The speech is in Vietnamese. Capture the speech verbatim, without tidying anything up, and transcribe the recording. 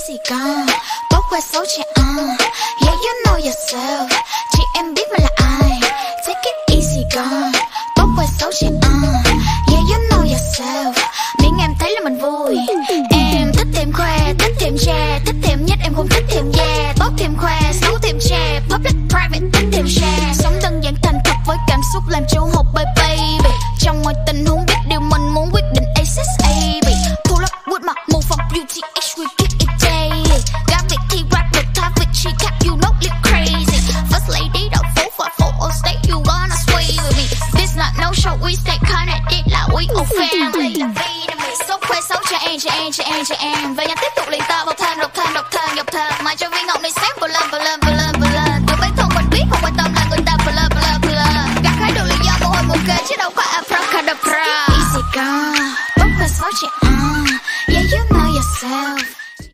easy girl, tốt qua xấu chị uh. Yeah you know yourself, chị em biết mình là ai. Take it easy girl, tốt qua xấu chị uh. Yeah you know yourself, miễn em thấy là mình vui. Em thích thêm khoe, thích thêm che, thích thêm nhất em không thích thêm yeah. Tốt thêm khoe, xấu thêm che, public private thích thêm share.